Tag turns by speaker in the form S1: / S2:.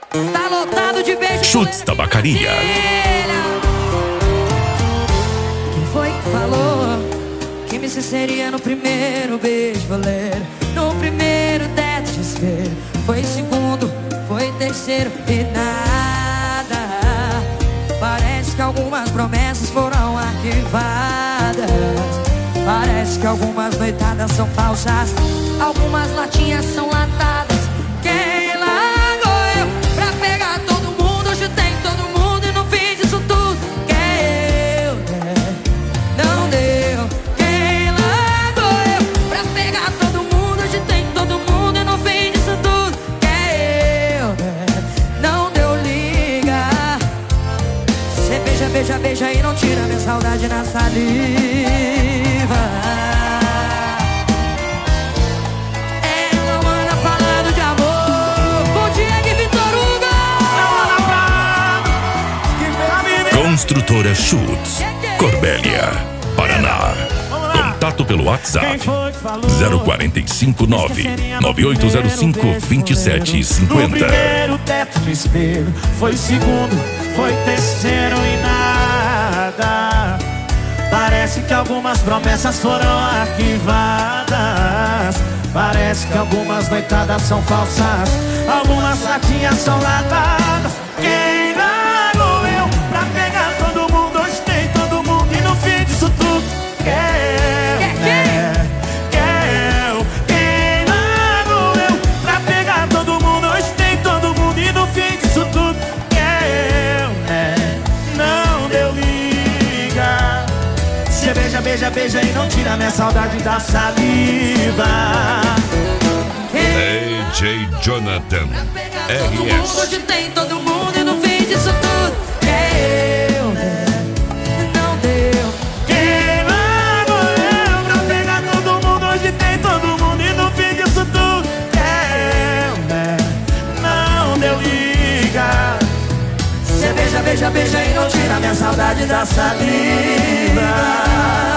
S1: Tá lotado de beijo.
S2: Chutes Tabacaria.
S1: Quem foi que falou que me esqueceria no primeiro beijo, Valéria? No primeiro teto de espelho. Foi segundo, foi terceiro e nada. Parece que algumas promessas foram arquivadas. Parece que algumas noitadas são falsas. Algumas latinhas são latadas. Quem largou eu pra pegar todo mundo? Hoje tem todo mundo e no fim disso tudo quem eu der, não deu. Quem largou eu pra pegar todo mundo? Hoje tem todo mundo e no fim disso tudo quem eu der, não deu. Liga. Cê beija, beija, beija e não tira minha saudade na saliva.
S2: Construtora Chutes, Corbélia, Paraná. Contato pelo WhatsApp 0459-9805-2750.
S3: No primeiro teto de espelho, foi segundo, foi terceiro e nada. Parece que algumas promessas foram arquivadas. Parece que algumas noitadas são falsas. Algumas latinhas são latadas. Quem largou eu pra pegar todo mundo? Hoje tem todo mundo e no fim disso tudo quem eu. Quem largou eu pra pegar todo mundo? Hoje tem todo mundo e no fim disso tudo quem eu. Não deu liga. Cê beija, beija, beija e não tira minha saudade da saliva.
S2: DJ Jonathan RS.
S1: Hoje tem todo mundo e no fim disso tudo eu, não deu.
S3: Quem largou eu pra pegar todo mundo? Hoje tem todo mundo e no fim disso tudo eu, não deu liga. Cê beija, beija, beija e não tira minha saudade da saliva.